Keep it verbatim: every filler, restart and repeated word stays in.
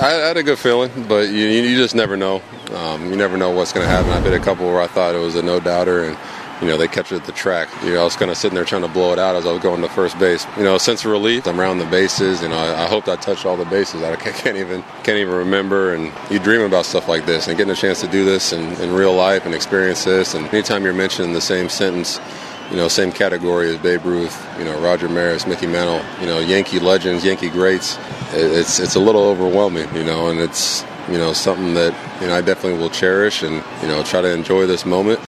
I had a good feeling, but you, you just never know. Um, you never know what's going to happen. I hit a couple where I thought it was a no-doubter, and you know they kept it at the track. You know, I was kind of sitting there trying to blow it out as I was going to first base. You know, a sense of relief. I'm around the bases. You know, I, I hoped I touched all the bases. I can't even can't even remember. And you dream about stuff like this, and getting a chance to do this in, in real life and experience this. And anytime you're mentioned in the same sentence, you know, same category as Babe Ruth, you know, Roger Maris, Mickey Mantle, you know, Yankee legends, Yankee greats, it's it's a little overwhelming, you know, and it's, you know, something that, you know, I definitely will cherish and, you know, try to enjoy this moment.